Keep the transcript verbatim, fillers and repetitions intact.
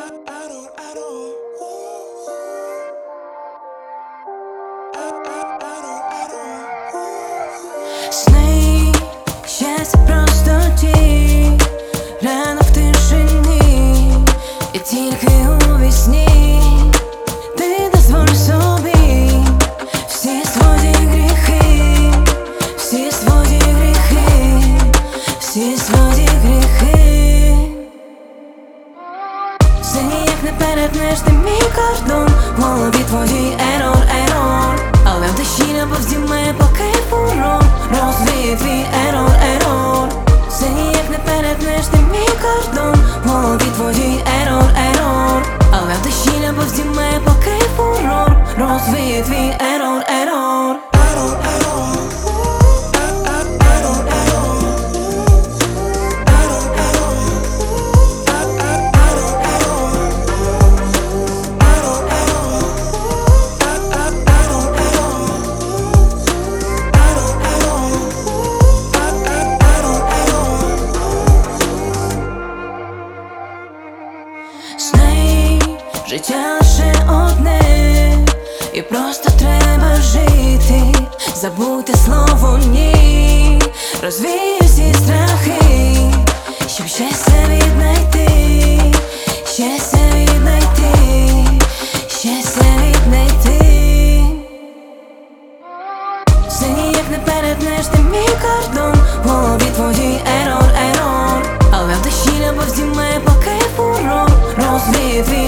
Сни, щастя просто ті, рано в тишині, і тільки у вісні ти дозволь собі всі свої гріхи, всі свої гріхи, всі свої гріхи. Все ніяк не перетнеш ти мій кордон, в голові твоїй ерор, ерор, але в душі любов здійме поки фурор, розвіє твій ерор, ерор. Все ніяк не перетнеш ти мій кордон, в голові твоїй ерор, ерор, але в душі любов здійме поки фурор, розвіє твій ерор, ерор. Знай, життя лише одне, і просто треба жити, забути слово ні, розвію всі страхи, щоб щастя віднайти, щастя віднайти, щастя віднайти. Все ніяк не перетнеш ти мій кордон, в голові твоїй ерор, ерор, але в душі любов здійме поки фурор, розвіє твій